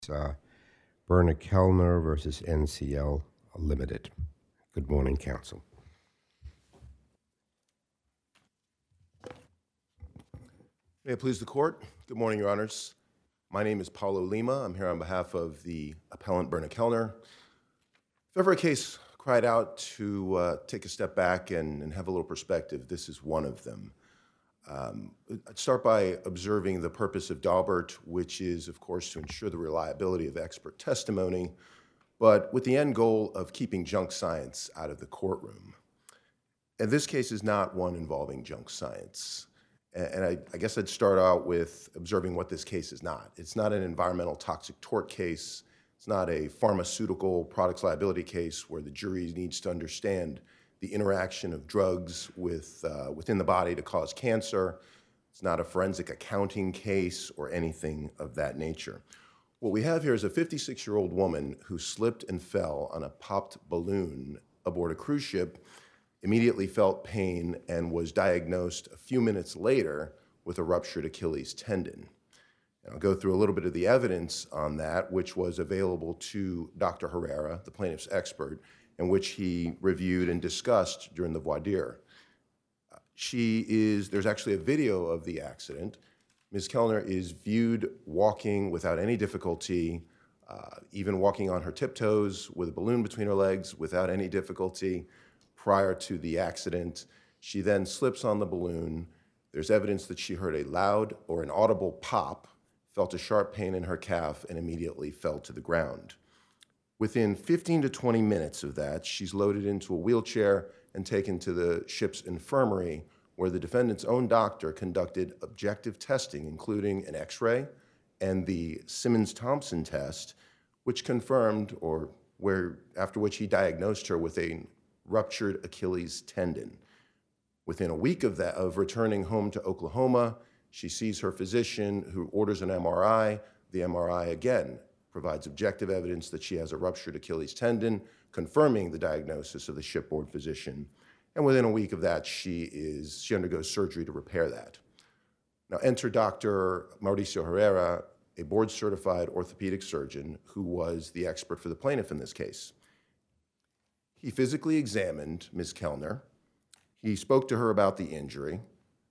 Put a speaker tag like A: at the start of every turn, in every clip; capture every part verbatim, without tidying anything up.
A: uh, Berna Kellner versus N C L Limited. Good morning, counsel.
B: May it please the court. Good morning, Your Honors. My name is Paulo Lima. I'm here on behalf of the appellant Berna Kellner. If ever a case cried out to uh, take a step back and, and have a little perspective, this is one of them. Um, I'd start by observing the purpose of Daubert, which is, of course, to ensure the reliability of expert testimony, but with the end goal of keeping junk science out of the courtroom. And this case is not one involving junk science. And I, I guess I'd start out with observing what this case is not. It's not an environmental toxic tort case. It's not a pharmaceutical products liability case where the jury needs to understand the interaction of drugs with, uh, within the body to cause cancer. It's not a forensic accounting case or anything of that nature. What we have here is a fifty-six-year-old woman who slipped and fell on a popped balloon aboard a cruise ship, immediately felt pain, and was diagnosed a few minutes later with a ruptured Achilles tendon. And I'll go through a little bit of the evidence on that, which was available to Doctor Herrera, the plaintiff's expert, and which he reviewed and discussed during the voir dire. Uh, she is, there's actually a video of the accident. Miz Kellner is viewed walking without any difficulty, uh, even walking on her tiptoes with a balloon between her legs without any difficulty prior to the accident. She then slips on the balloon. There's evidence that she heard a loud or an audible pop, felt a sharp pain in her calf, and immediately fell to the ground. Within fifteen to twenty minutes of that, she's loaded into a wheelchair and taken to the ship's infirmary, where the defendant's own doctor conducted objective testing, including an x-ray and the Simmons-Thompson test, which confirmed, or where after which he diagnosed her with a ruptured Achilles tendon. Within a week of that, of returning home to Oklahoma, she sees her physician, who orders an M R I. The M R I, again, provides objective evidence that she has a ruptured Achilles tendon, confirming the diagnosis of the shipboard physician. And within a week of that, she is she undergoes surgery to repair that. Now enter Doctor Mauricio Herrera, a board-certified orthopedic surgeon who was the expert for the plaintiff in this case. He physically examined Miz Kellner. He spoke to her about the injury.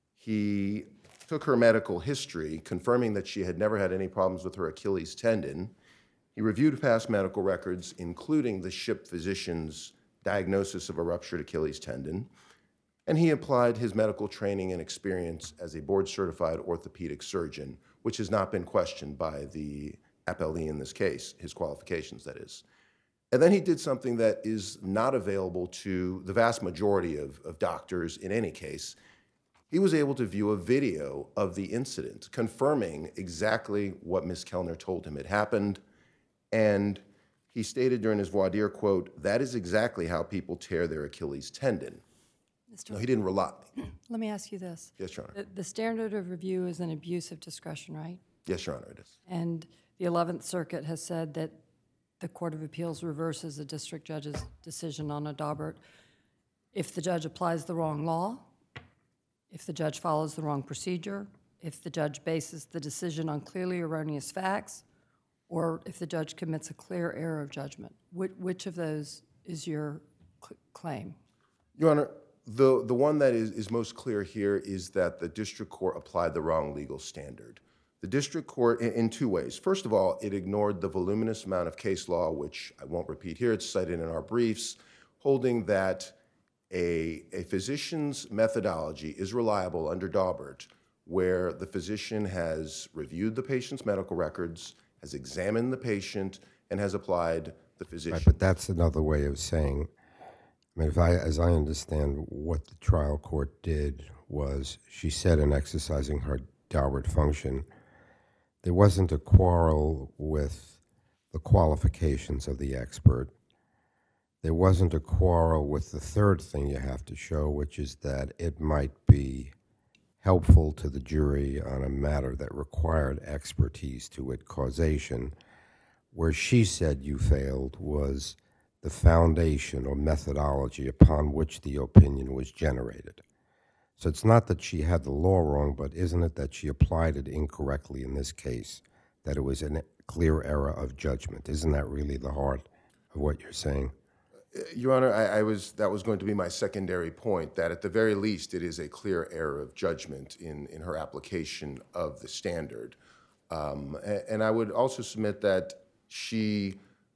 B: He took her medical history, confirming that she had never had any problems with her Achilles tendon. He reviewed past medical records, including the ship physician's diagnosis of a ruptured Achilles tendon, and he applied his medical training and experience as a board-certified orthopedic surgeon, which has not been questioned by the appellee in this case, his qualifications, that is. And then he did something that is not available to the vast majority of, of doctors in any case. He was able to view a video of the incident, confirming exactly what Miz Kellner told him had happened. And he stated during his voir dire, quote, "That is exactly how people tear their Achilles tendon."
C: Mister
B: No, he didn't rely.
C: Let me ask you this.
B: Yes, Your Honor.
C: The, the standard of review is an abuse of discretion, right?
B: Yes, Your Honor, it is.
C: And the eleventh Circuit has said that the Court of Appeals reverses a district judge's decision on a Daubert if the judge applies the wrong law, if the judge follows the wrong procedure, if the judge bases the decision on clearly erroneous facts, or if the judge commits a clear error of judgment. Which, which of those is your cl- claim?
B: Your Honor, the, the one that is, is most clear here is that the district court applied the wrong legal standard. The district court, in, in two ways. First of all, it ignored the voluminous amount of case law, which I won't repeat here, it's cited in our briefs, holding that a, a physician's methodology is reliable under Daubert, where the physician has reviewed the patient's medical records, has examined the patient, and has applied the physician.
A: Right, but that's another way of saying, I mean, if I, as I understand what the trial court did was she said in exercising her Daubert function, there wasn't a quarrel with the qualifications of the expert. There wasn't a quarrel with the third thing you have to show, which is that it might be helpful to the jury on a matter that required expertise, to it causation. Where she said you failed was the foundation or methodology upon which the opinion was generated. So it's not that she had the law wrong, but isn't it that she applied it incorrectly in this case, that it was an clear error of judgment. Isn't that really the heart of what you're saying?
B: Your Honor, I, I was that was going to be my secondary point, that at the very least it is a clear error of judgment in, in her application of the standard. Um, and, and I would also submit that she,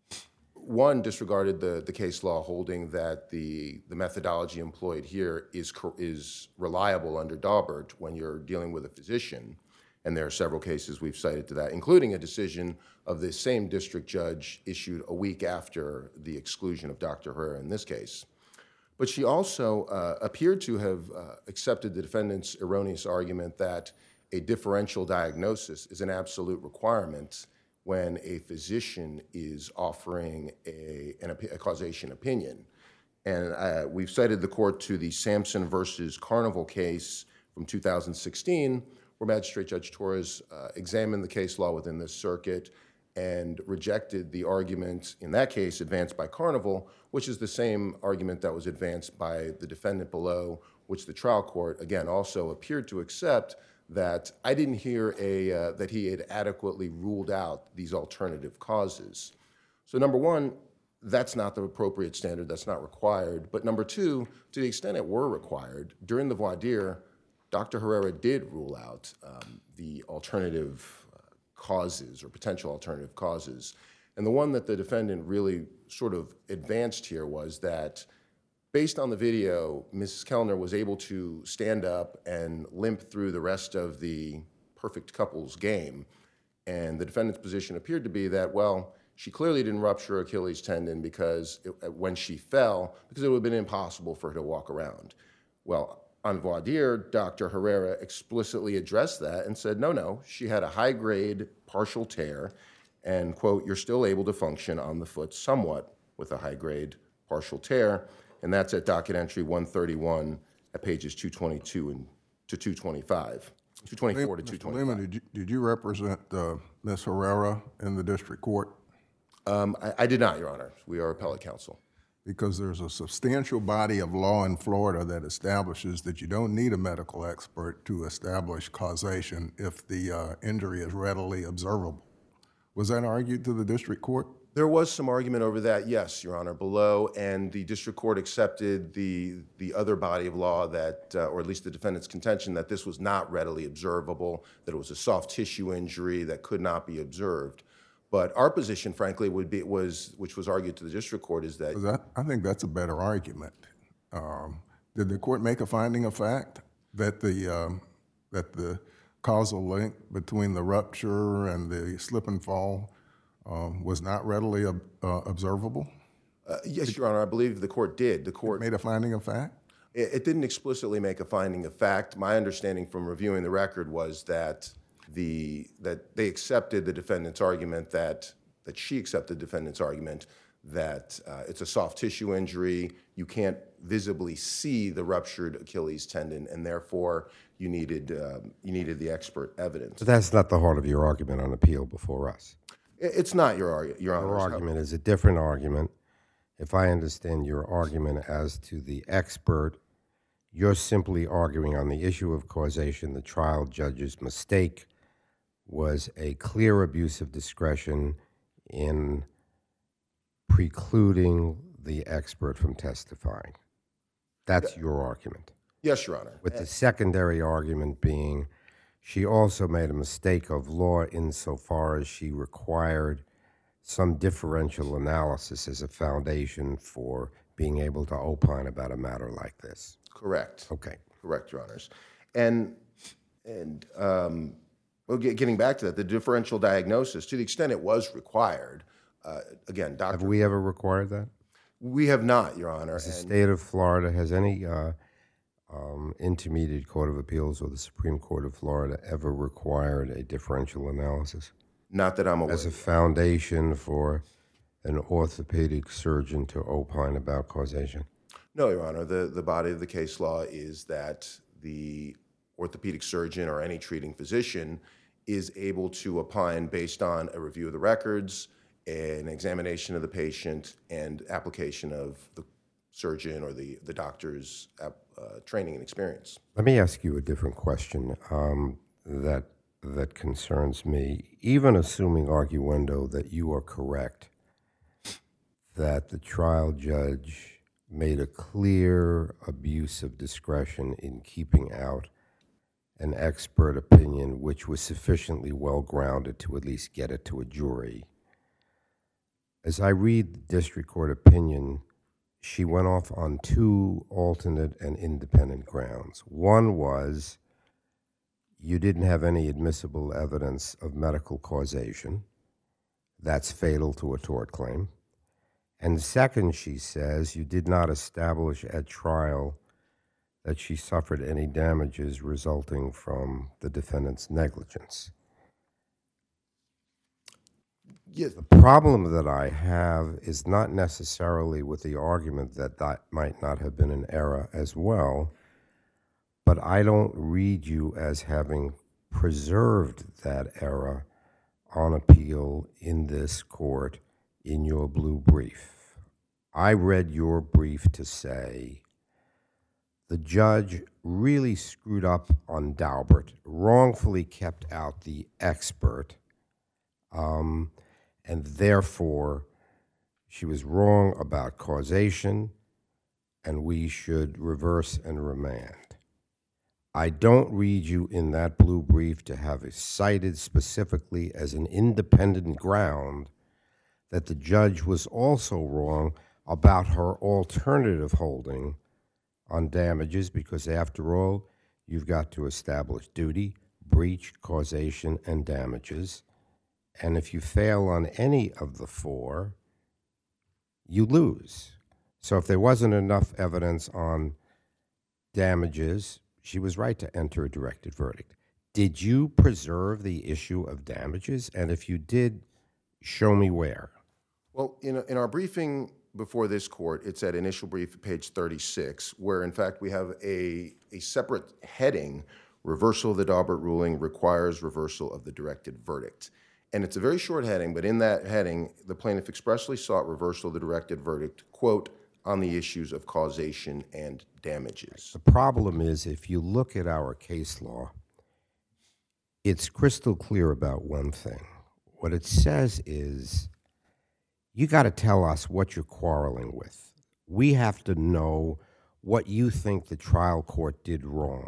B: one, disregarded the, the case law holding that the, the methodology employed here is, is reliable under Daubert when you're dealing with a physician. And there are several cases we've cited to that, including a decision of the same district judge issued a week after the exclusion of Doctor Herrera in this case. But she also uh, appeared to have uh, accepted the defendant's erroneous argument that a differential diagnosis is an absolute requirement when a physician is offering a, an, a causation opinion. And uh, we've cited the court to the Sampson versus Carnival case from two thousand sixteen, where Magistrate Judge Torres uh, examined the case law within this circuit and rejected the argument in that case advanced by Carnival, which is the same argument that was advanced by the defendant below, which the trial court, again, also appeared to accept, that I didn't hear a, uh, that he had adequately ruled out these alternative causes. So number one, that's not the appropriate standard, that's not required. But number two, to the extent it were required, during the voir dire, Doctor Herrera did rule out um, the alternative uh, causes or potential alternative causes. And the one that the defendant really sort of advanced here was that based on the video, Missus Kellner was able to stand up and limp through the rest of the perfect couples game. And the defendant's position appeared to be that, well, she clearly didn't rupture Achilles tendon because it, when she fell, because it would have been impossible for her to walk around. Well, on voir dire, Doctor Herrera explicitly addressed that and said, no, no, she had a high-grade partial tear, and, quote, you're still able to function on the foot somewhat with a high-grade partial tear, and that's at docket entry one thirty-one at pages two twenty-two and to two twenty-five, two twenty-four to two twenty-five.
D: Lehman, did you, did you represent uh, Miz Herrera in the district court?
B: Um, I, I did not, Your Honor. We are appellate counsel.
D: Because there's a substantial body of law in Florida that establishes that you don't need a medical expert to establish causation if the uh, injury is readily observable. Was that argued to the district court?
B: There was some argument over that, yes, Your Honor, below, and the district court accepted the the other body of law that, uh, or at least the defendant's contention, that this was not readily observable, that it was a soft tissue injury that could not be observed. But our position, frankly, would be was, which was argued to the district court, is that,
D: that I think that's a better argument. Um, did the court make a finding of fact that the um, that the causal link between the rupture and the slip and fall um, was not readily ob uh, observable?
B: Uh, yes, Your Honor, I believe the court did. The court
D: made a finding of fact?
B: It, it didn't explicitly make a finding of fact. My understanding from reviewing the record was that the that they accepted the defendant's argument that that she accepted the defendant's argument that uh, it's a soft tissue injury. You can't visibly see the ruptured Achilles tendon, and therefore you needed um, you needed the expert evidence.
A: But that's not the heart of your argument on appeal before us.
B: It's not your argument. Your,
A: your argument is a different argument. If I understand your argument as to the expert, you're simply arguing on the issue of causation. The trial judge's mistake was a clear abuse of discretion in precluding the expert from testifying. That's your argument.
B: Yes, Your Honor.
A: With the secondary argument being she also made a mistake of law insofar as she required some differential analysis as a foundation for being able to opine about a matter like this.
B: Correct.
A: Okay.
B: Correct, Your Honors. And, and um, well, get, getting back to that, the differential diagnosis, to the extent it was required, uh, again, Doctor
A: Have we ever required that?
B: We have not, Your Honor.
A: As the state of Florida, has any uh, um, intermediate court of appeals or the Supreme Court of Florida ever required a differential analysis?
B: Not that I'm aware.
A: As a foundation for an orthopedic surgeon to opine about causation?
B: No, Your Honor. The, the body of the case law is that the orthopedic surgeon or any treating physician is able to opine based on a review of the records, an examination of the patient, and application of the surgeon or the, the doctor's uh, training and experience.
A: Let me ask you a different question um, that that concerns me, even assuming arguendo that you are correct, that the trial judge made a clear abuse of discretion in keeping out an expert opinion which was sufficiently well-grounded to at least get it to a jury. As I read the district court opinion, she went off on two alternate and independent grounds. One was you didn't have any admissible evidence of medical causation. That's fatal to a tort claim. And second, she says, you did not establish at trial that she suffered any damages resulting from the defendant's negligence.
B: Yes.
A: The problem that I have is not necessarily with the argument that that might not have been an error as well, but I don't read you as having preserved that error on appeal in this court in your blue brief. I read your brief to say the judge really screwed up on Daubert, wrongfully kept out the expert, um, and therefore she was wrong about causation, and we should reverse and remand. I don't read you in that blue brief to have cited specifically as an independent ground that the judge was also wrong about her alternative holding on damages, because after all, you've got to establish duty, breach, causation, and damages. And if you fail on any of the four, you lose. So if there wasn't enough evidence on damages, she was right to enter a directed verdict. Did you preserve the issue of damages? And if you did, show me where.
B: Well, in, in our briefing before this court, it's at initial brief, page thirty-six, where in fact we have a, a separate heading, reversal of the Daubert ruling requires reversal of the directed verdict. And it's a very short heading, but in that heading, the plaintiff expressly sought reversal of the directed verdict, quote, on the issues of causation and damages.
A: The problem is, if you look at our case law, it's crystal clear about one thing. What it says is, you got to tell us what you're quarreling with. We have to know what you think the trial court did wrong.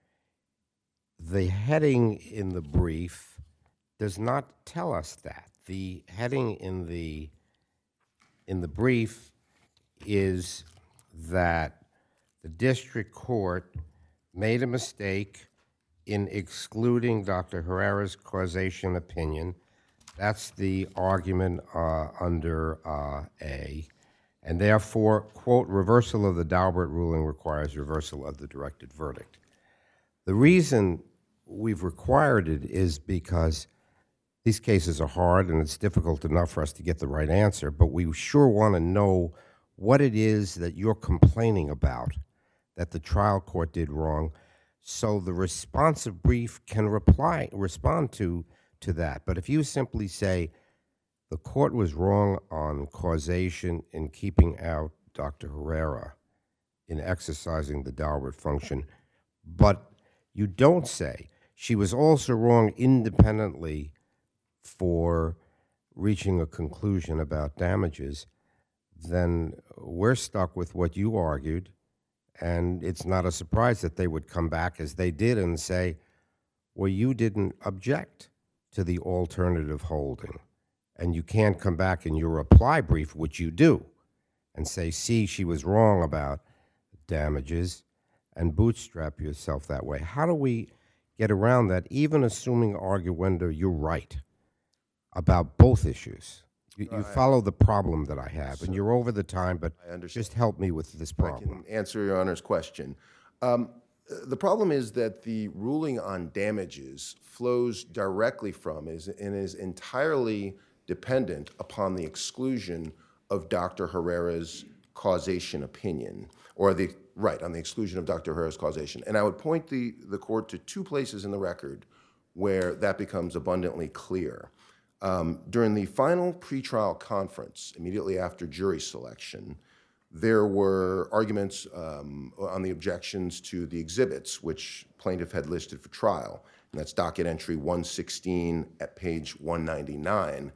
A: The heading in the brief does not tell us that. The heading in the in the brief is that the district court made a mistake in excluding Doctor Herrera's causation opinion. That's the argument uh, under uh, A. And therefore, quote, reversal of the Daubert ruling requires reversal of the directed verdict. The reason we've required it is because these cases are hard and it's difficult enough for us to get the right answer, but we sure want to know what it is that you're complaining about that the trial court did wrong, so the responsive brief can reply, respond to, to that. But if you simply say the court was wrong on causation in keeping out Doctor Herrera in exercising the Daubert function, but you don't say she was also wrong independently for reaching a conclusion about damages, then we're stuck with what you argued, and it's not a surprise that they would come back as they did and say, well, you didn't object to the alternative holding, and you can't come back in your reply brief, which you do, and say, see, she was wrong about damages, and bootstrap yourself that way. How do we get around that, even assuming arguendo you're right about both issues? You, you follow the problem that I have, and you're over the time, but just help me with this problem.
B: I can answer Your Honor's question. Um, the problem is that the ruling on damages flows directly from is, and is entirely dependent upon the exclusion of Doctor Herrera's causation opinion, or the, right, on the exclusion of Doctor Herrera's causation. And I would point the, the court to two places in the record where that becomes abundantly clear. Um, during the final pretrial conference, immediately after jury selection, there were arguments um, on the objections to the exhibits which plaintiff had listed for trial. and that's docket entry one sixteen at page one ninety-nine.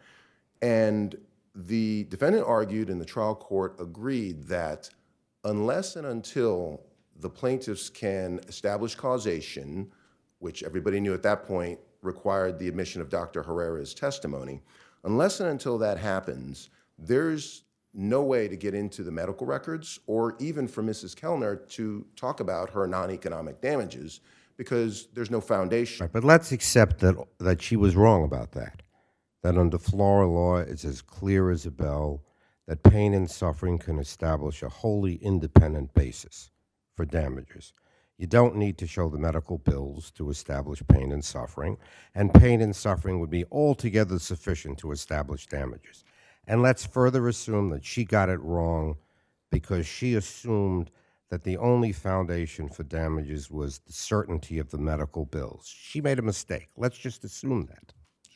B: And the defendant argued and the trial court agreed that unless and until the plaintiffs can establish causation, which everybody knew at that point required the admission of Doctor Herrera's testimony, unless and until that happens, there's no way to get into the medical records or even for Missus Kellner to talk about her non-economic damages because there's no foundation.
A: Right, but let's accept that that she was wrong about that. That under Florida law, it's as clear as a bell that pain and suffering can establish a wholly independent basis for damages. You don't need to show the medical bills to establish pain and suffering, and pain and suffering would be altogether sufficient to establish damages. And let's further assume that she got it wrong because she assumed that the only foundation for damages was the certainty of the medical bills. She made a mistake. Let's just assume that.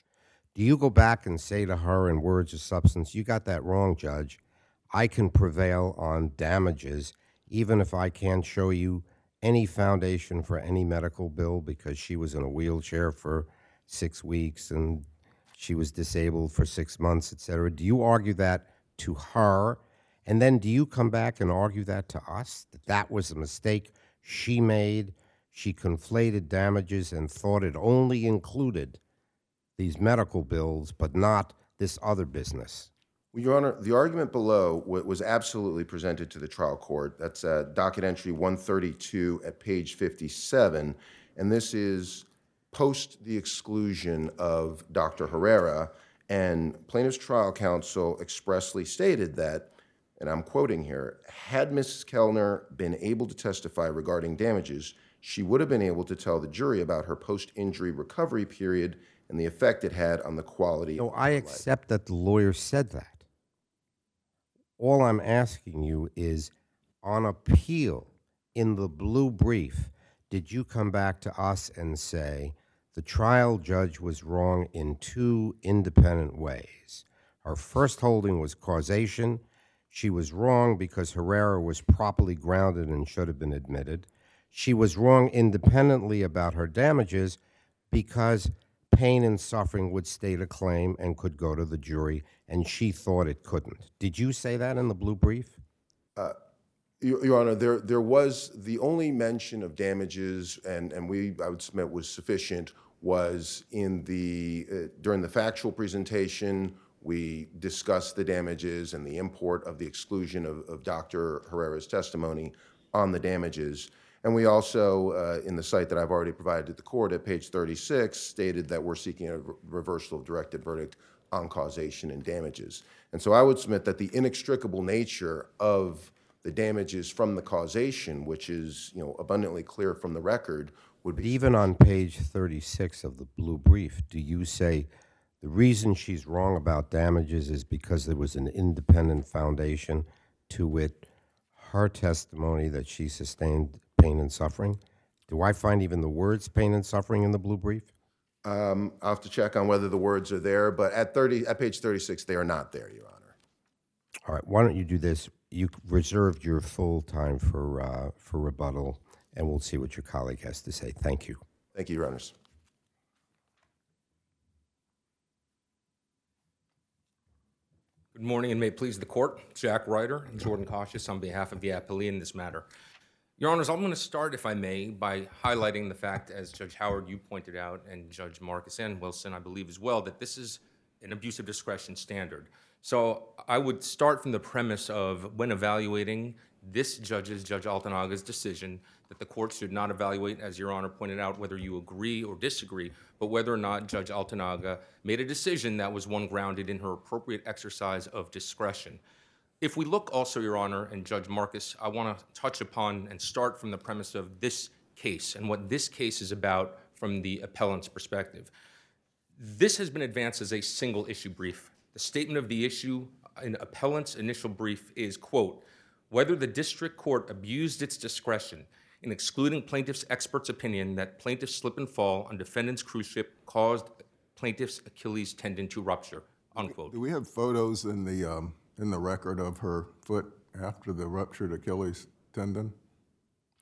A: Do you go back and say to her in words of substance, you got that wrong, Judge. I can prevail on damages even if I can't show you any foundation for any medical bill because she was in a wheelchair for six weeks and she was disabled for six months, et cetera. Do you argue that to her? And then do you come back and argue that to us, that that was a mistake she made? She conflated damages and thought it only included these medical bills, but not this other business.
B: Well, Your Honor, the argument below w- was absolutely presented to the trial court. That's uh, docket entry one thirty-two at page fifty-seven, and this is post the exclusion of Doctor Herrera, and plaintiff's trial counsel expressly stated that, and I'm quoting here, had Missus Kellner been able to testify regarding damages, she would have been able to tell the jury about her post-injury recovery period and the effect it had on the quality
A: No,
B: of
A: I
B: her life.
A: accept that the lawyer said that. All I'm asking you is, on appeal, in the blue brief, did you come back to us and say the trial judge was wrong in two independent ways? Her first holding was causation. She was wrong because Herrera was properly grounded and should have been admitted. She was wrong independently about her damages because pain and suffering would state a claim and could go to the jury, and she thought it couldn't. Did you say that in the blue brief?
B: Your, Your Honor, there there was the only mention of damages, and, and we I would submit was sufficient, was in the uh, during the factual presentation. We discussed the damages and the import of the exclusion of, of Doctor Herrera's testimony on the damages. And we also, uh, in the site that I've already provided to the court at page thirty-six, stated that we're seeking a re- reversal of directed verdict on causation and damages. And so I would submit that the inextricable nature of the damages from the causation, which is, you know, abundantly clear from the record, would
A: But
B: be
A: even on page thirty-six of the blue brief, do you say the reason she's wrong about damages is because there was an independent foundation, to wit, her testimony that she sustained pain and suffering? Do I find even the words pain and suffering in the blue brief?
B: Um, I'll have to check on whether the words are there, but at thirty, at page thirty-six, they are not there, Your Honor.
A: All right, why don't you do this? You reserved your full time for uh, for rebuttal, and we'll see what your colleague has to say. Thank you.
B: Thank you, Your Honors.
E: Good morning, and may it please the court. Jack Ryder and Jordan Cautious on behalf of the appellee in this matter. Your Honors, I'm going to start, if I may, by highlighting the fact, as Judge Howard, you pointed out, and Judge Marcus and Wilson, I believe as well, that this is an abuse of discretion standard. So I would start from the premise of when evaluating this judge's, Judge Altanaga's decision, that the court should not evaluate, as Your Honor pointed out, whether you agree or disagree, but whether or not Judge Altanaga made a decision that was one grounded in her appropriate exercise of discretion. If we look also, Your Honor, and Judge Marcus, I want to touch upon and start from the premise of this case and what this case is about from the appellant's perspective. This has been advanced as a single issue brief. The statement of the issue in appellant's initial brief is, quote, whether the district court abused its discretion in excluding plaintiff's expert's opinion that plaintiff's slip and fall on defendant's cruise ship caused plaintiff's Achilles tendon to rupture, unquote.
D: Do we have photos in the um, in the record of her foot after the ruptured Achilles tendon?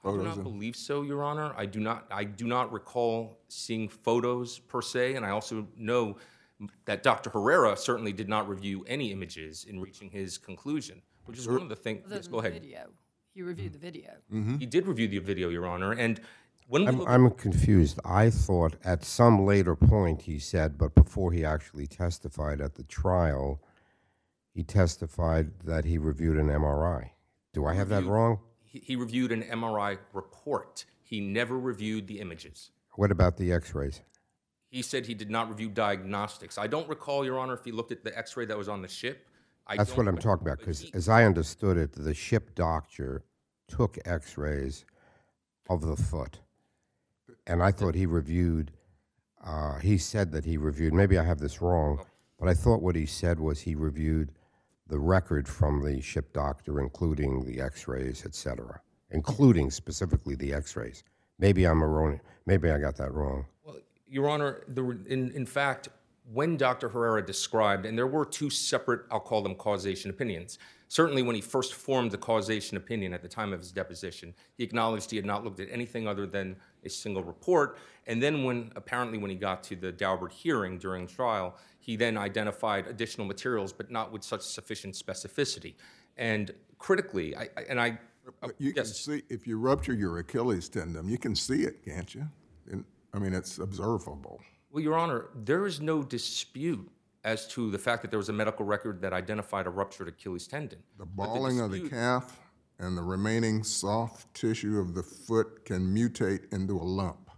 E: I do
D: photos?
E: not
D: in-
E: believe so, Your Honor. I do not. I do not recall seeing photos per se, and I also know that Doctor Herrera certainly did not review any images in reaching his conclusion, which is one of the things.
C: Other
E: Yes,
C: than
E: go
C: the
E: ahead.
C: video. He reviewed the video.
E: He did review the video, Your Honor, and when we
A: I'm,
E: look
A: I'm confused. I thought at some later point he said, but before he actually testified at the trial, he testified that he reviewed an M R I. Do I have that
E: Reviewed-
A: wrong?
E: he, he reviewed an M R I report. He never reviewed the images.
A: What about the x-rays?
E: He said he did not review diagnostics. I don't recall, Your Honor, if he looked at the X-ray that was on the ship. I
A: That's
E: don't-
A: what I'm
E: but-
A: talking about,
E: but
A: because
E: he-
A: as I understood it, the ship doctor took x-rays of the foot. And I thought he reviewed, uh, he said that he reviewed, maybe I have this wrong, but I thought what he said was he reviewed the record from the ship doctor, including the x-rays, et cetera, including specifically the x-rays. Maybe I'm erroneous. Maybe I got that wrong.
E: Well, Your Honor, the, in, in fact, when Doctor Herrera described, and there were two separate, I'll call them causation opinions. Certainly when he first formed the causation opinion at the time of his deposition, he acknowledged he had not looked at anything other than a single report. And then when, apparently when he got to the Daubert hearing during trial, he then identified additional materials, but not with such sufficient specificity. And critically, I, I- and I,
D: But you can
E: yes.
D: see, if you rupture your Achilles tendon, you can see it, can't you? And, I mean, it's observable.
E: Well, Your Honor, there is no dispute as to the fact that there was a medical record that identified a ruptured Achilles tendon.
D: The balling of the calf and the remaining soft tissue of the foot can mutate into a lump,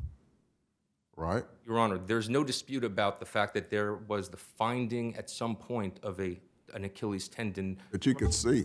D: right?
E: Your Honor, there's no dispute about the fact that there was the finding at some point of a an Achilles tendon.
D: That you can see,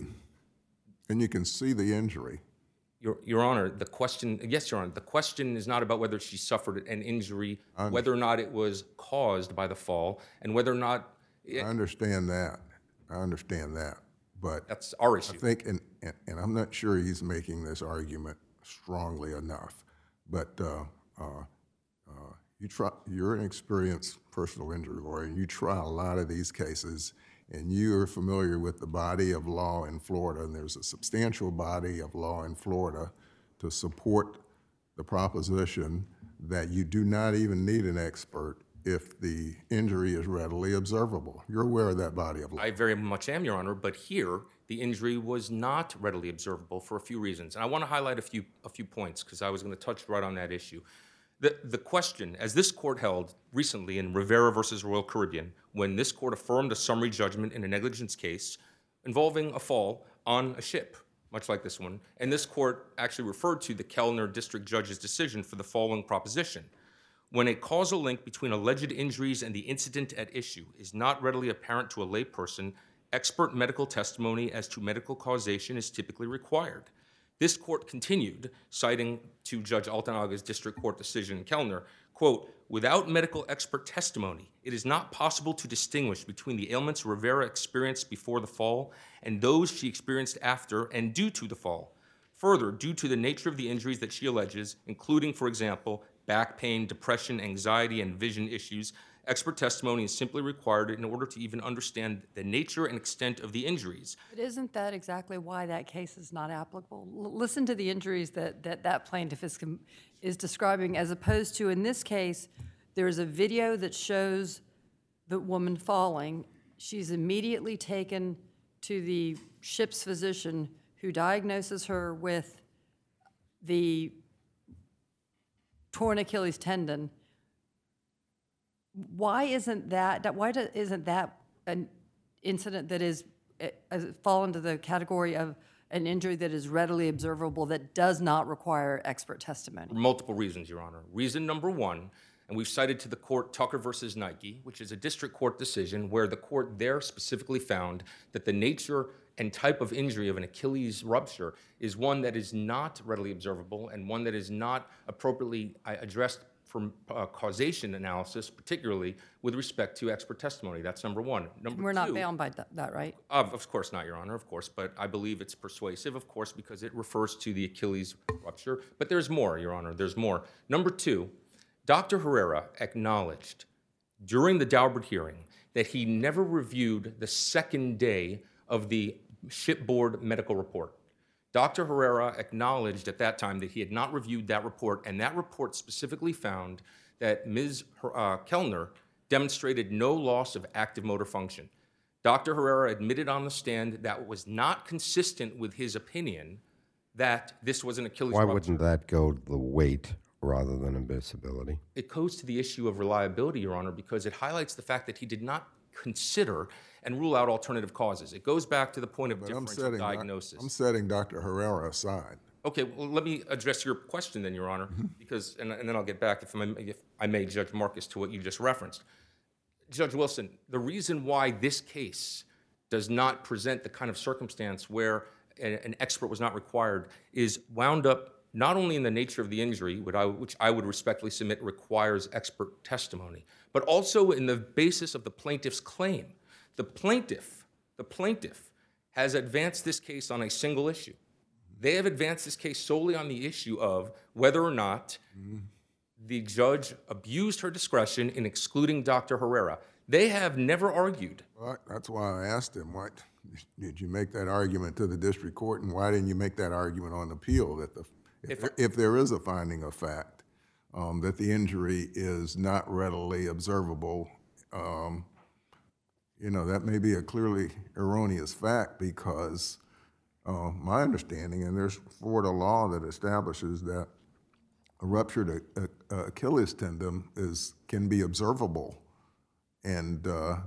D: and you can see the injury.
E: Your, Your Honor, the question, yes, Your Honor, the question is not about whether she suffered an injury, whether or not it was caused by the fall, and whether or not
D: I understand that. I understand that. But
E: that's our
D: I
E: issue.
D: think, and, and, and I'm not sure he's making this argument strongly enough, but uh, uh, uh, you try, you're an experienced personal injury lawyer, and you try a lot of these cases, and you are familiar with the body of law in Florida, and there's a substantial body of law in Florida to support the proposition that you do not even need an expert if the injury is readily observable. You're aware of that body of law.
E: I very much am, Your Honor, but here the injury was not readily observable for a few reasons. And I want to highlight a few, a few points because I was going to touch right on that issue. The, the question, as this court held recently in Rivera versus Royal Caribbean, when this court affirmed a summary judgment in a negligence case involving a fall on a ship, much like this one, and this court actually referred to the Kellner district judge's decision for the following proposition. When a causal link between alleged injuries and the incident at issue is not readily apparent to a layperson, expert medical testimony as to medical causation is typically required. This court continued, citing to Judge Altanaga's district court decision in Kellner, quote, without medical expert testimony, it is not possible to distinguish between the ailments Rivera experienced before the fall and those she experienced after and due to the fall. Further, due to the nature of the injuries that she alleges, including, for example, back pain, depression, anxiety, and vision issues, expert testimony is simply required in order to even understand the nature and extent of the injuries.
C: But isn't that exactly why that case is not applicable? L- listen to the injuries that that, that plaintiff is, com- is describing, as opposed to, in this case, there's a video that shows the woman falling. She's immediately taken to the ship's physician, who diagnoses her with the torn Achilles tendon. Why isn't that, that why do, isn't that an incident that is, uh, uh, fall into the category of an injury that is readily observable that does not require expert testimony?
E: For multiple reasons, Your Honor. Reason number one, and we've cited to the court Tucker versus Nike, which is a district court decision where the court there specifically found that the nature and type of injury of an Achilles rupture is one that is not readily observable and one that is not appropriately uh, addressed for uh, causation analysis, particularly with respect to expert testimony. That's number one. Number
C: We're
E: two,
C: not bound by th- that, right?
E: Of, of course not, Your Honor, of course, but I believe it's persuasive, of course, because it refers to the Achilles rupture. But there's more, Your Honor, there's more. Number two, Doctor Herrera acknowledged during the Daubert hearing that he never reviewed the second day of the shipboard medical report. Doctor Herrera acknowledged at that time that he had not reviewed that report, and that report specifically found that Miz Uh, Kellner demonstrated no loss of active motor function. Doctor Herrera admitted on the stand that was not consistent with his opinion that this was an Achilles
A: Why
E: rupture.
A: wouldn't that go to the weight rather than admissibility?
E: It goes to the issue of reliability, Your Honor, because it highlights the fact that he did not consider and rule out alternative causes. It goes back to the point of
D: But I'm
E: differential
D: setting, doc-
E: diagnosis.
D: I'm setting Doctor Herrera aside.
E: Okay, well, let me address your question then, Your Honor, because, and, and then I'll get back, if I, may, if I may, Judge Marcus, to what you just referenced. Judge Wilson, the reason why this case does not present the kind of circumstance where a, an expert was not required is wound up not only in the nature of the injury, which I, which I would respectfully submit requires expert testimony, but also in the basis of the plaintiff's claim. The plaintiff, the plaintiff has advanced this case on a single issue. They have advanced this case solely on the issue of whether or not mm-hmm. the judge abused her discretion in excluding Doctor Herrera. They have never argued.
D: Well, that's why I asked him, what did you make that argument to the district court, and why didn't you make that argument on appeal that the if, if, there, if there is a finding of fact um, that the injury is not readily observable, um, you know, that may be a clearly erroneous fact because uh, my understanding, and there's Florida law that establishes that a ruptured uh, Achilles tendon is can be observable. And uh,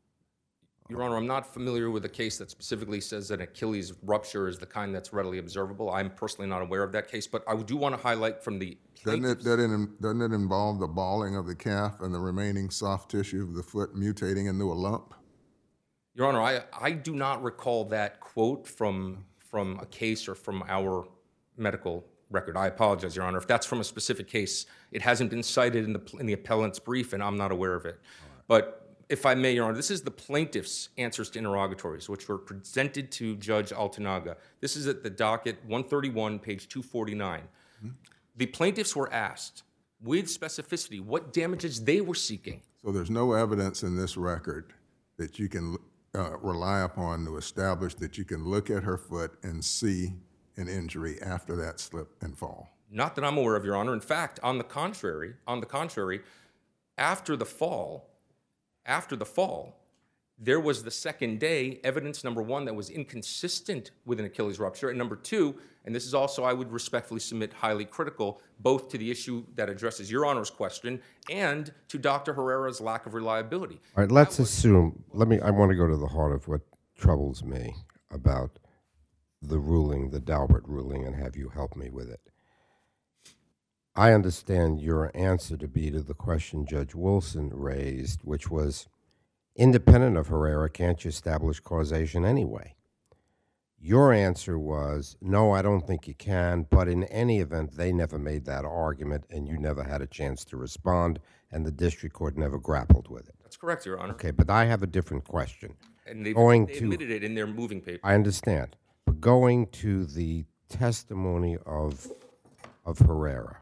E: Your Honor, I'm not familiar with a case that specifically says that Achilles rupture is the kind that's readily observable. I'm personally not aware of that case, but I do want to highlight from the
D: doesn't it, doesn't it doesn't it involve the balling of the calf and the remaining soft tissue of the foot mutating into a lump?
E: Your Honor, I, I do not recall that quote from from a case or from our medical record. I apologize, Your Honor. If that's from a specific case, it hasn't been cited in the in the appellant's brief, and I'm not aware of it. Right. But if I may, Your Honor, this is the plaintiff's answers to interrogatories, which were presented to Judge Altanaga. This is at the docket one thirty-one, page two forty-nine. Mm-hmm. The plaintiffs were asked, with specificity, what damages they were seeking.
D: So there's no evidence in this record that you can uh, rely upon to establish that you can look at her foot and see an injury after that slip and fall?
E: Not that I'm aware of, Your Honor. In fact, on the contrary, on the contrary, after the fall, after the fall, there was the second day evidence, number one, that was inconsistent with an Achilles rupture, and number two, and this is also, I would respectfully submit, highly critical, both to the issue that addresses Your Honor's question and to Doctor Herrera's lack of reliability.
A: All right, let's assume, let me, I want to go to the heart of what troubles me about the ruling, the Daubert ruling, and have you help me with it. I understand your answer to be to the question Judge Wilson raised, which was, independent of Herrera, can't you establish causation anyway? Your answer was, no, I don't think you can, but in any event, they never made that argument, and you never had a chance to respond, and the district court never grappled with it.
E: That's correct, Your Honor.
A: Okay, but I have a different question.
E: And they,
A: Going
E: they
A: to,
E: admitted it in their moving paper.
A: I understand. But going to the testimony of, of Herrera,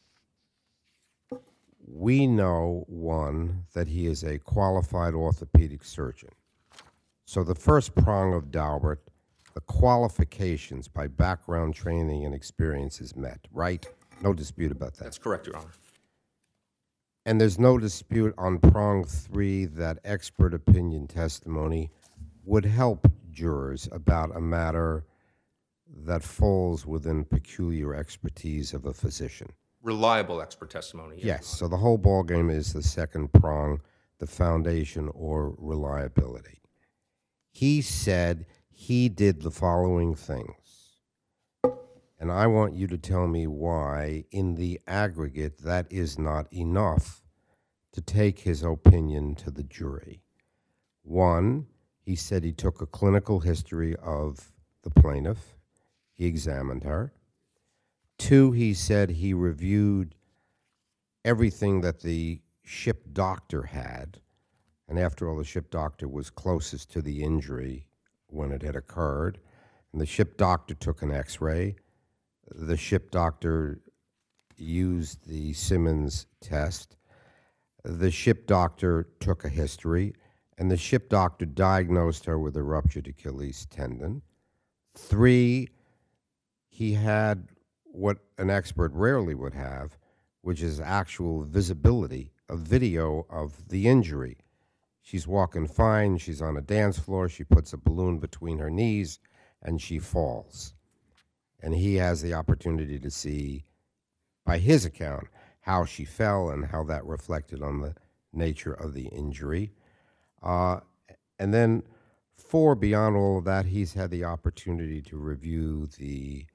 A: we know, one, that he is a qualified orthopedic surgeon. So the first prong of Daubert, the qualifications by background training and experience is met, right? No dispute about that.
E: That's correct, Your Honor.
A: And there's no dispute on prong three that expert opinion testimony would help jurors about a matter that falls within peculiar expertise of a physician.
E: Reliable expert testimony.
A: Yes, so the whole ballgame is the second prong, the foundation or reliability. He said he did the following things, and I want you to tell me why, in the aggregate, that is not enough to take his opinion to the jury. One, he said he took a clinical history of the plaintiff. He examined her. Two, he said he reviewed everything that the ship doctor had, and after all, the ship doctor was closest to the injury when it had occurred, and the ship doctor took an x-ray. The ship doctor used the Simmons test. The ship doctor took a history, and the ship doctor diagnosed her with a ruptured Achilles tendon. Three, he had what an expert rarely would have, which is actual visibility, a video of the injury. She's walking fine, she's on a dance floor, she puts a balloon between her knees, and she falls. And he has the opportunity to see, by his account, how she fell and how that reflected on the nature of the injury. Uh, and then, four, beyond all of that, he's had the opportunity to review the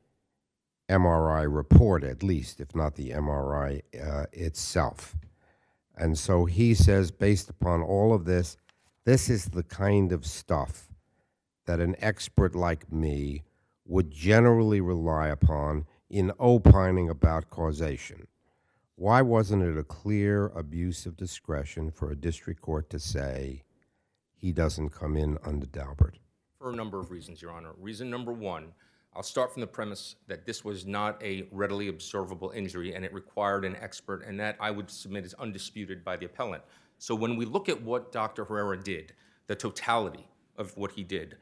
A: M R I report, at least, if not the M R I uh, itself. And so he says, based upon all of this, this is the kind of stuff that an expert like me would generally rely upon in opining about causation. Why wasn't it a clear abuse of discretion for a district court to say he doesn't come in under Daubert?
E: For a number of reasons, Your Honor. Reason number one, I'll start from the premise that this was not a readily observable injury and it required an expert, and that I would submit is undisputed by the appellant. So when we look at what Doctor Herrera did, the totality of what he did,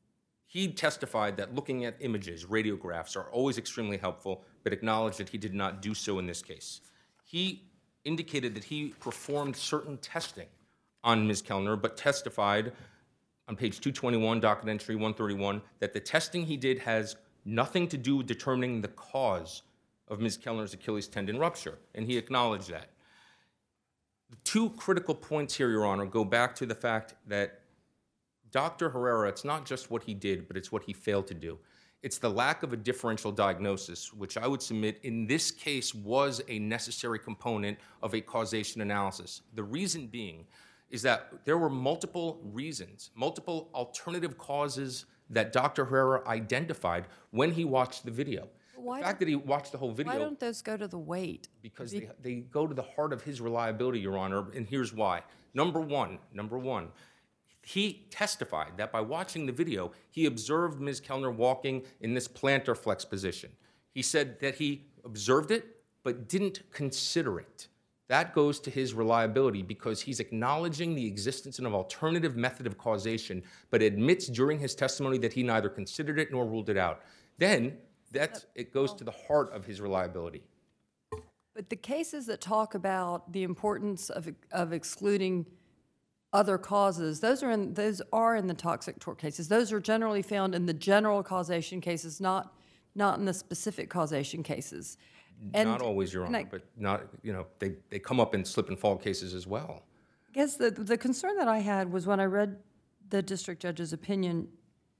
E: he testified that looking at images, radiographs, are always extremely helpful, but acknowledged that he did not do so in this case. He indicated that he performed certain testing on Miz Kellner, but testified on page two twenty-one, docket entry one thirty-one, that the testing he did has nothing to do with determining the cause of Miz Kellner's Achilles tendon rupture, and he acknowledged that. The two critical points here, Your Honor, go back to the fact that Doctor Herrera, it's not just what he did, but it's what he failed to do. It's the lack of a differential diagnosis, which I would submit in this case was a necessary component of a causation analysis. The reason being is that there were multiple reasons, multiple alternative causes that Doctor Herrera identified when he watched the video.
C: Why
E: the fact that he watched the whole video...
C: Why don't those go to the weight?
E: Because they, they go to the heart of his reliability, Your Honor, and here's why. Number one, number one, he testified that by watching the video, he observed Miz Kellner walking in this plantar flex position. He said that he observed it, but didn't consider it. That goes to his reliability because he's acknowledging the existence of an alternative method of causation, but admits during his testimony that he neither considered it nor ruled it out. Then that's, it goes to the heart of his reliability.
C: But the cases that talk about the importance of, of excluding other causes, those are in those are in the toxic tort cases. Those are generally found in the general causation cases, not not in the specific causation cases. And,
E: not always, Your Honor,
C: I,
E: but not, you know, they, they come up in slip and fall cases as well.
C: I guess the, the concern that I had was when I read the district judge's opinion,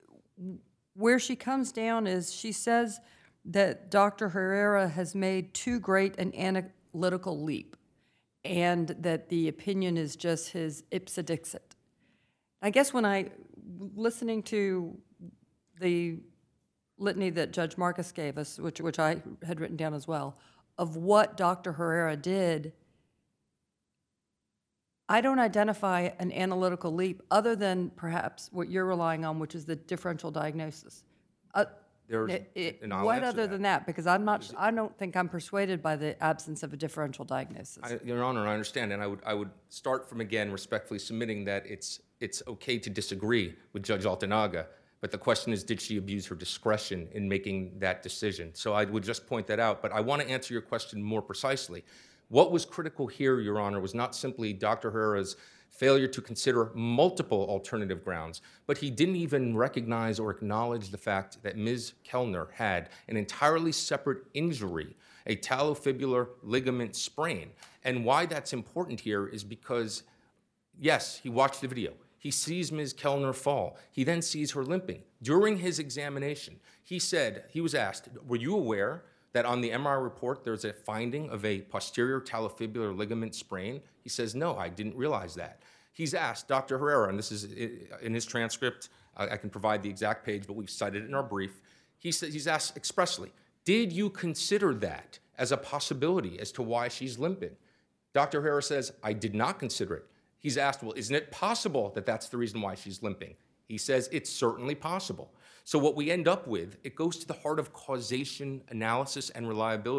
C: where she comes down is she says that Doctor Herrera has made too great an analytical leap and that the opinion is just his ipsa dixit. I guess when I, listening to the litany that Judge Marcus gave us, which, which I had written down as well, of what Doctor Herrera did, I don't identify an analytical leap other than perhaps what you're relying on, which is the differential diagnosis. Uh,
E: There's,
C: it, it,
E: and I'll
C: what
E: answer
C: other
E: that.
C: than that? Because I'm not, I don't think I'm persuaded by the absence of a differential diagnosis.
E: I, Your Honor, I understand, and I would I would start from again respectfully submitting that it's it's okay to disagree with Judge Altanaga, but the question is, did she abuse her discretion in making that decision? So I would just point that out, but I want to answer your question more precisely. What was critical here, Your Honor, was not simply Doctor Herrera's failure to consider multiple alternative grounds, but he didn't even recognize or acknowledge the fact that Miz Kellner had an entirely separate injury, a talofibular ligament sprain. And why that's important here is because, yes, he watched the video. He sees Miz Kellner fall. He then sees her limping. During his examination, he said, he was asked, were you aware that on the M R I report there's a finding of a posterior talofibular ligament sprain? He says, no, I didn't realize that. He's asked Doctor Herrera, and this is in his transcript, I can provide the exact page, but we've cited it in our brief. He says, he's asked expressly, did you consider that as a possibility as to why she's limping? Doctor Herrera says, I did not consider it. He's asked, well, isn't it possible that that's the reason why she's limping? He says, it's certainly possible. So what we end up with, it goes to the heart of causation analysis and reliability.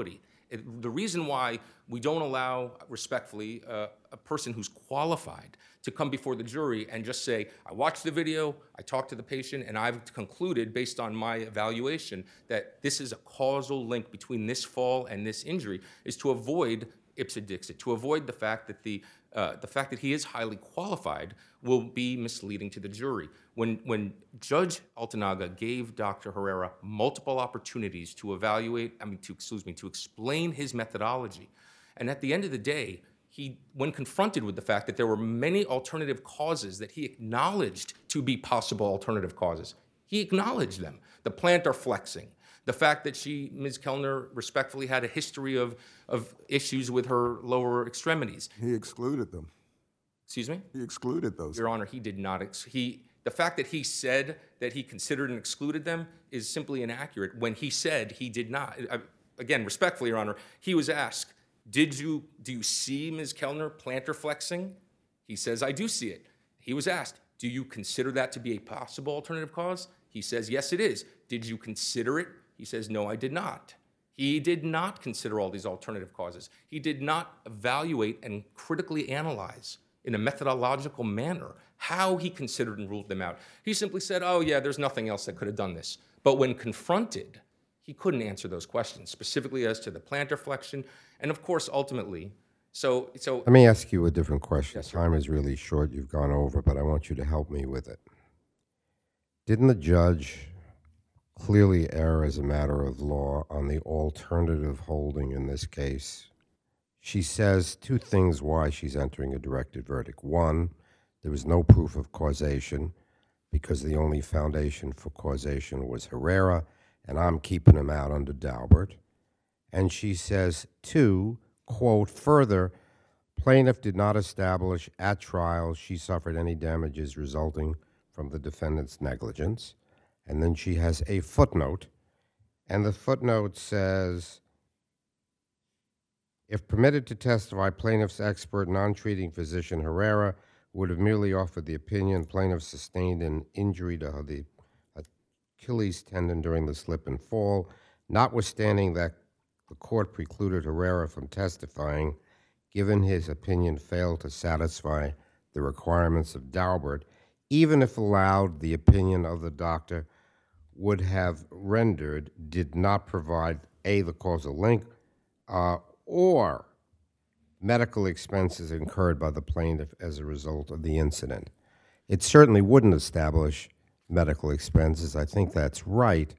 E: It, the reason why we don't allow, respectfully, uh, a person who's qualified to come before the jury and just say, I watched the video, I talked to the patient, and I've concluded, based on my evaluation, that this is a causal link between this fall and this injury, is to avoid ipsa dixit, to avoid the fact that the uh, the fact that he is highly qualified will be misleading to the jury. When when Judge Altanaga gave Doctor Herrera multiple opportunities to evaluate, I mean, to excuse me, to explain his methodology, and at the end of the day, he, when confronted with the fact that there were many alternative causes that he acknowledged to be possible alternative causes, he acknowledged them. The plantar flexing, the fact that she, Miz Kellner, respectfully had a history of, of issues with her lower extremities.
D: He excluded them.
E: Excuse me?
D: He excluded those.
E: Your Honor, he did not. Ex he, the fact that he said that he considered and excluded them is simply inaccurate when he said he did not. I, again, respectfully, Your Honor, he was asked, Did you, do you see Miz Kellner plantar flexing? He says, I do see it. He was asked, do you consider that to be a possible alternative cause? He says, yes, it is. Did you consider it? He says, no, I did not. He did not consider all these alternative causes. He did not evaluate and critically analyze in a methodological manner how he considered and ruled them out. He simply said, oh, yeah, there's nothing else that could have done this. But when confronted, he couldn't answer those questions, specifically as to the plantar flexion. And of course, ultimately, so... so
A: Let me ask you a different question. Yes, time is really short. You've gone over, but I want you to help me with it. Didn't the judge clearly err as a matter of law on the alternative holding in this case? She says two things why she's entering a directed verdict. One, there was no proof of causation because the only foundation for causation was Herrera, and I'm keeping him out under Daubert. And she says, two, quote, further, plaintiff did not establish at trial she suffered any damages resulting from the defendant's negligence. And then she has a footnote, and the footnote says, if permitted to testify, plaintiff's expert non-treating physician Herrera would have merely offered the opinion plaintiff sustained an injury to the Achilles tendon during the slip and fall, notwithstanding that the court precluded Herrera from testifying, given his opinion failed to satisfy the requirements of Daubert, even if allowed, the opinion of the doctor would have rendered, did not provide, A, the causal link, uh, or medical expenses incurred by the plaintiff as a result of the incident. It certainly wouldn't establish medical expenses. I think that's right.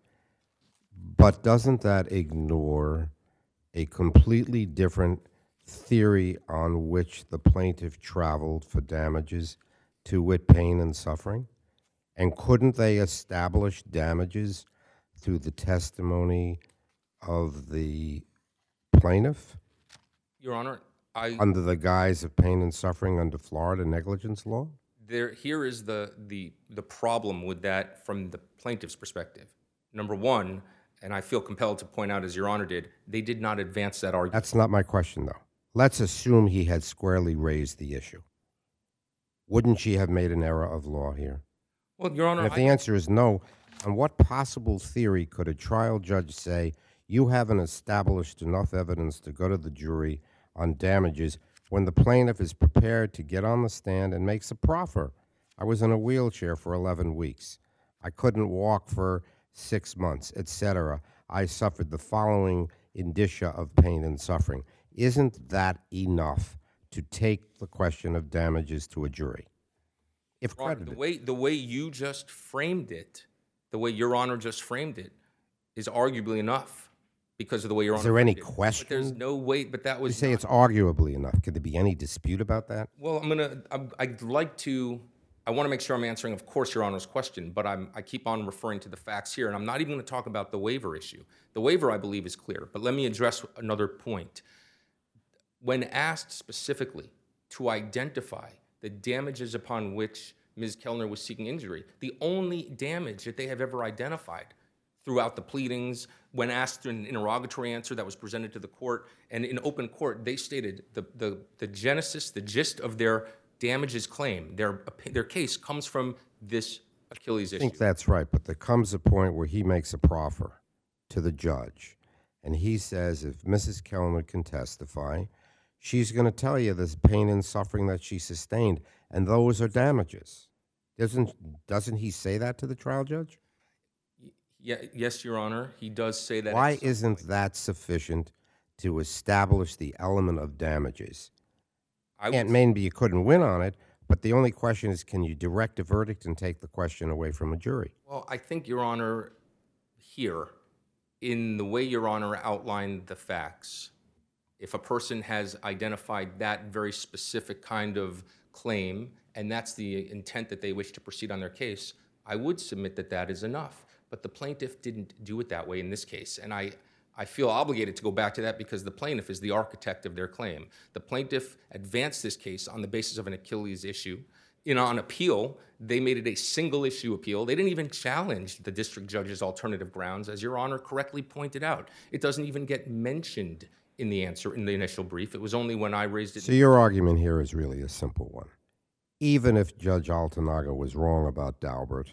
A: But doesn't that ignore a completely different theory on which the plaintiff traveled for damages, to wit, pain and suffering? And couldn't they establish damages through the testimony of the plaintiff?
E: Your Honor, I...
A: Under the guise of pain and suffering under Florida negligence law?
E: There, here is the, the, the problem with that from the plaintiff's perspective. Number one, and I feel compelled to point out, as Your Honor did, they did not advance that argument.
A: That's not my question, though. Let's assume he had squarely raised the issue. Wouldn't she have made an error of law here?
E: Well, Your Honor,
A: and if
E: I,
A: the answer is no, on what possible theory could a trial judge say, you haven't established enough evidence to go to the jury on damages when the plaintiff is prepared to get on the stand and makes a proffer? I was in a wheelchair for eleven weeks. I couldn't walk for six months, et cetera. I suffered the following indicia of pain and suffering. Isn't that enough to take the question of damages to a jury? If
E: Your Honor,
A: credited.
E: the way, the way you just framed it, the way Your Honor just framed it, is arguably enough because of the way Your Honor
A: Is there any
E: framed it.
A: question?
E: But there's no weight, but that
A: You
E: was
A: say
E: not-
A: it's arguably enough. Could there be any dispute about that?
E: Well, I'm gonna. I'm, I'd like to. I want to make sure I'm answering, of course, Your Honor's question, but I'm. I keep on referring to the facts here, and I'm not even going to talk about the waiver issue. The waiver, I believe, is clear, but let me address another point. When asked specifically to identify the damages upon which Miz Kellner was seeking injury, the only damage that they have ever identified throughout the pleadings, when asked in an interrogatory answer that was presented to the court, and in open court, they stated the, the, the genesis, the gist of their damages claim, their, their case comes from this Achilles
A: I
E: issue.
A: think that's right, but there comes a point where he makes a proffer to the judge, and he says if Missus Kellner can testify, she's going to tell you the pain and suffering that she sustained, and those are damages. Doesn't doesn't he say that to the trial judge?
E: Yeah, yes, Your Honor, he does say that.
A: Why
E: at some
A: isn't
E: point.
A: that sufficient to establish the element of damages?
E: I
A: And
E: would,
A: maybe you couldn't win on it, but the only question is, can you direct a verdict and take the question away from a jury?
E: well, I think, Your Honor, here, in the way Your Honor outlined the facts, if a person has identified that very specific kind of claim, and that's the intent that they wish to proceed on their case, I would submit that that is enough. But the plaintiff didn't do it that way in this case. And I, I feel obligated to go back to that because the plaintiff is the architect of their claim. The plaintiff advanced this case on the basis of an Achilles issue. In on appeal, they made it a single issue appeal. They didn't even challenge the district judge's alternative grounds, as Your Honor correctly pointed out. It doesn't even get mentioned in the answer in the initial brief. It was only when I raised it.
A: So your argument here is really a simple one. Even if Judge Altanaga was wrong about Daubert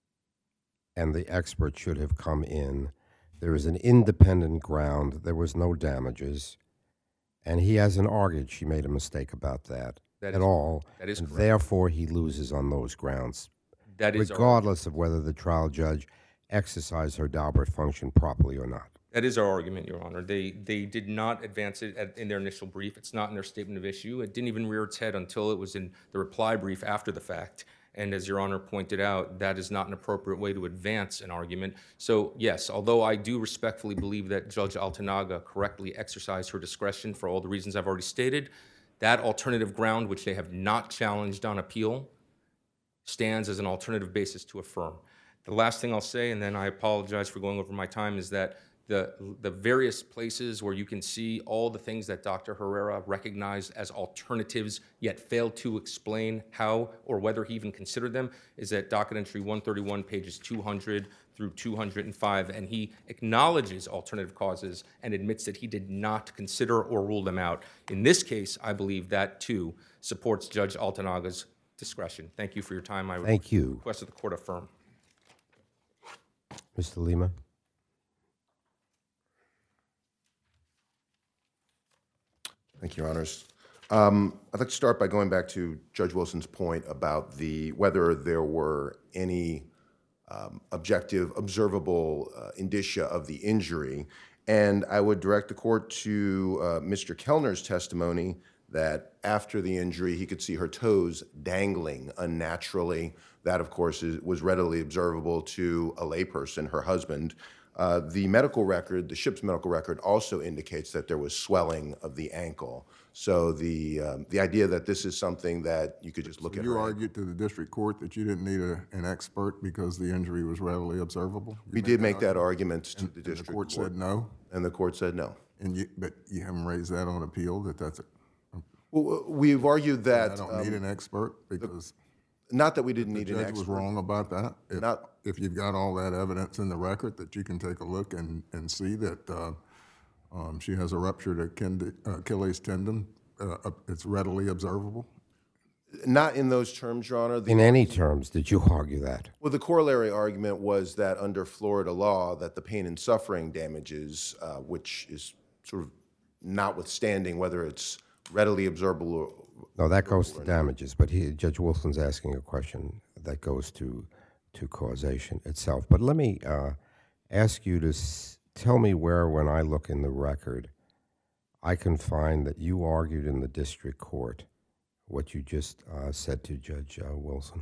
A: and the expert should have come in, there is an independent ground, there was no damages, and he hasn't argued she made a mistake about that,
E: That
A: at
E: is-
A: all.
E: that is
A: and
E: correct.
A: Therefore, he loses on those grounds,
E: That is our,
A: regardless of whether the trial judge exercised her Daubert function properly or not.
E: that is our argument, Your Honor. They they did not advance it at, in their initial brief. It's not in their statement of issue. It didn't even rear its head until it was in the reply brief after the fact. And as Your Honor pointed out, that is not an appropriate way to advance an argument. So yes, although I do respectfully believe that Judge Altanaga correctly exercised her discretion for all the reasons I've already stated, that alternative ground, which they have not challenged on appeal, stands as an alternative basis to affirm. The last thing I'll say, and then I apologize for going over my time, is that the, the various places where you can see all the things that Doctor Herrera recognized as alternatives, yet failed to explain how or whether he even considered them, is at docket entry one thirty-one, pages two hundred through two hundred five, and he acknowledges alternative causes and admits that he did not consider or rule them out. In this case, I believe that, too, supports Judge Altanaga's discretion. Thank you for your time. I would
A: Thank you.
E: request that the court affirm.
A: Mister Lima?
B: Thank you, Your Honors. Um, I'd like to start by going back to Judge Wilson's point about the whether there were any um, objective, observable uh, indicia of the injury. And I would direct the court to uh, Mister Kellner's testimony that after the injury, he could see her toes dangling unnaturally. That, of course, is, was readily observable to a layperson, her husband. Uh, the medical record, the ship's medical record, also indicates that there was swelling of the ankle. So the um, the idea that this is something that you could just look at.
D: You
B: her
D: argued to the district court that you didn't need a, an expert because the injury was readily observable? You
B: We
D: made
B: did make that
D: argument?
B: argument to the
D: And the
B: district
D: court
B: court,
D: said no?
B: and the court said no.
D: And you, but you haven't raised that on appeal, that that's, a-
B: Well, we've argued
D: I
B: that,
D: don't need
B: um,
D: an expert because
B: not that we didn't
D: the
B: need an
D: judge was
B: expert.
D: wrong about that? If-
B: Not-
D: If you've got all that evidence in the record that you can take a look and, and see that uh, um, she has a ruptured Achilles Achilles tendon, uh, uh, it's readily observable?
B: Not in those terms, Your Honor. The-
A: In any terms, did you argue that?
B: Well, the corollary argument was that under Florida law, that the pain and suffering damages, uh, which is sort of notwithstanding whether it's readily observable or
A: No, that goes to damages, but he, Judge Wilson's asking a question that goes to to causation itself. But let me uh, ask you to s- tell me where, when I look in the record, I can find that you argued in the district court what you just uh, said to Judge uh, Wilson.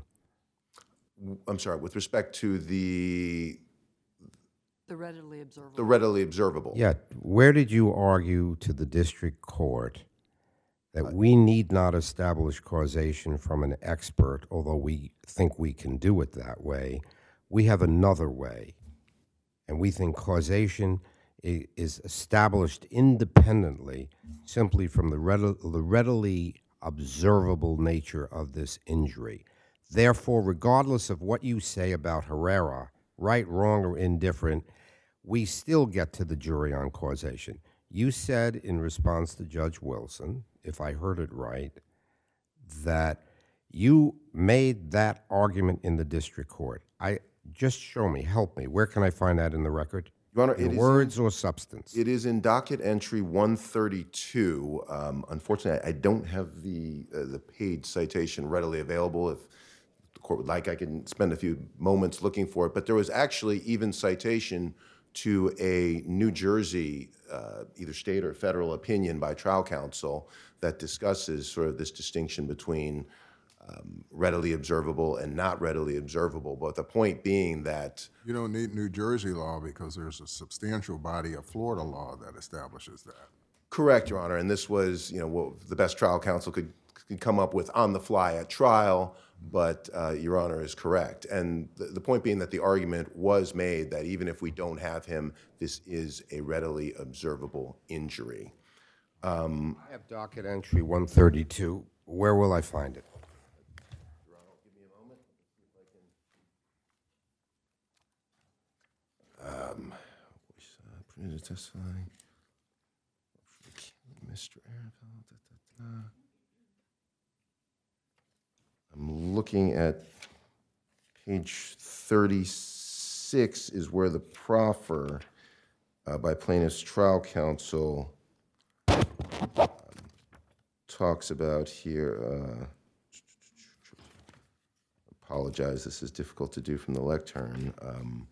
B: I'm sorry, with respect to the
C: The readily observable.
B: the readily observable.
A: Yeah, where did you argue to the district court that we need not establish causation from an expert, although we think we can do it that way? We have another way, and we think causation i- is established independently simply from the readily, the readily observable nature of this injury. Therefore, regardless of what you say about Herrera, right, wrong, or indifferent, we still get to the jury on causation. You said in response to Judge Wilson, if I heard it right, that you made that argument in the district court. I just show me, help me. Where can I find that in the record?
B: Your Honor, it
A: In
B: is
A: words or substance?
B: It is in docket entry one thirty-two. Um, unfortunately, I I don't have the uh, the page citation readily available. If the court would like, I can spend a few moments looking for it. But there was actually even citation to a New Jersey, uh, either state or federal opinion by trial counsel that discusses sort of this distinction between um, readily observable and not readily observable. But the point being that
D: You don't need New Jersey law because there's a substantial body of Florida law that establishes that.
B: correct, Your Honor, and this was, you know, what the best trial counsel could, could come up with on the fly at trial, but uh, Your Honor is correct. And the, the point being that the argument was made that even if we don't have him, this is a readily observable injury. Um,
A: I have docket entry one thirty-two. Where will I find it?
B: um, which, uh, permitted to testify. Mister Arabelle, da, da, da. I'm looking at page thirty-six is where the proffer uh, by plaintiff's trial counsel um, talks about here. Uh, apologize, this is difficult to do from the lectern. Um,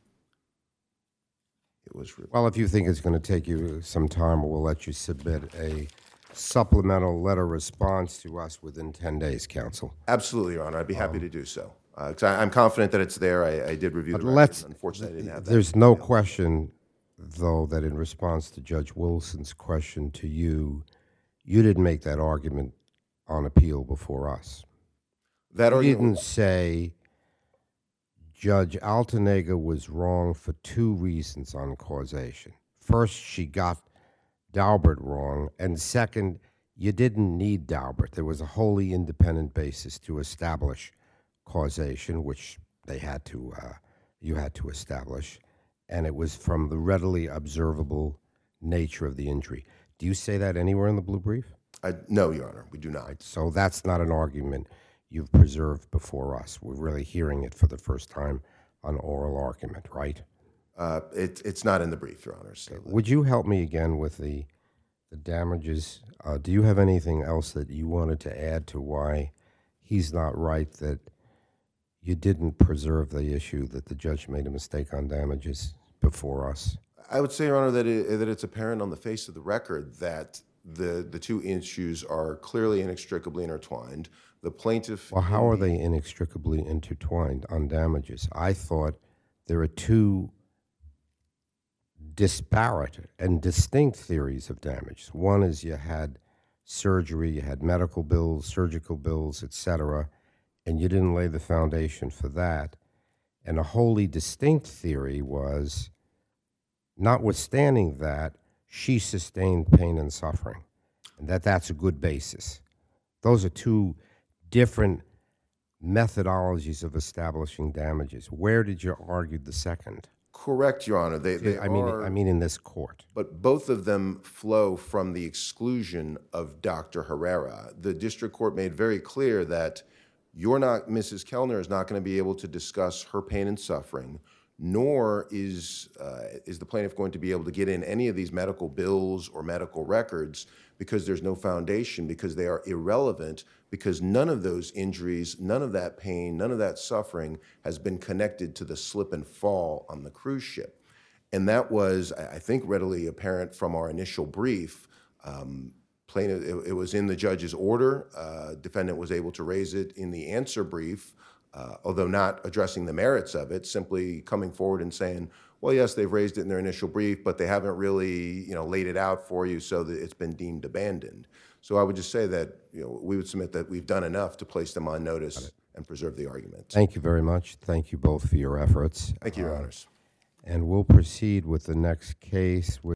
B: it was.
A: Well, if you think it's going to take you some time, we'll let you submit a supplemental letter response to us within ten days, counsel.
B: Absolutely, Your Honor. I'd be happy to do so. Uh, 'cause I, I'm confident that it's there. I, I did review
A: But
B: the
A: let's,
B: records. Unfortunately, I didn't have that.
A: there's no question, though, that in response to Judge Wilson's question to you, you didn't make that argument on appeal before us.
B: That
A: You
B: argument
A: didn't say Judge Altenega was wrong for two reasons on causation. First, she got Daubert wrong, and second, you didn't need Daubert. There was a wholly independent basis to establish causation, which they had to, uh, you had to establish, and it was from the readily observable nature of the injury. Do you say that anywhere in the blue brief?
B: I, no, Your Honor, we do not.
A: So that's not an argument you've preserved before us. We're really hearing it for the first time on oral argument, right?
B: Uh, it, it's not in the brief, Your Honor. So
A: Would you help me again with the the damages? Uh, do you have anything else that you wanted to add to why he's not right that you didn't preserve the issue that the judge made a mistake on damages before us?
B: I would say, Your Honor, that, it, that it's apparent on the face of the record that the, the two issues are clearly inextricably intertwined. The plaintiff...
A: Well, how are they inextricably intertwined on damages? I thought there are two disparate and distinct theories of damage. One is you had surgery, you had medical bills, surgical bills, et cetera, and you didn't lay the foundation for that. And a wholly distinct theory was, notwithstanding that, she sustained pain and suffering, and that that's a good basis. Those are two different methodologies of establishing damages. Where did you argue the second?
B: Correct, Your Honor. They, they
A: I mean,
B: are,
A: I mean in this court.
B: but both of them flow from the exclusion of Doctor Herrera. The district court made very clear that you're not, Missus Kellner is not going to be able to discuss her pain and suffering, nor is uh, is the plaintiff going to be able to get in any of these medical bills or medical records because there's no foundation, because they are irrelevant, because none of those injuries, none of that pain, none of that suffering has been connected to the slip and fall on the cruise ship. And that was, I think, readily apparent from our initial brief. Um, plaintiff, it, it was in the judge's order. Uh, defendant was able to raise it in the answer brief, uh, although not addressing the merits of it, simply coming forward and saying, well, yes, they've raised it in their initial brief, but they haven't really, you know, laid it out for you so that it's been deemed abandoned. So I would just say that, you know, we would submit that we've done enough to place them on notice and preserve the argument.
A: Thank you very much. Thank you both for your efforts.
B: Thank you, Your
A: Uh,
B: Honors.
A: And we'll proceed with the next case.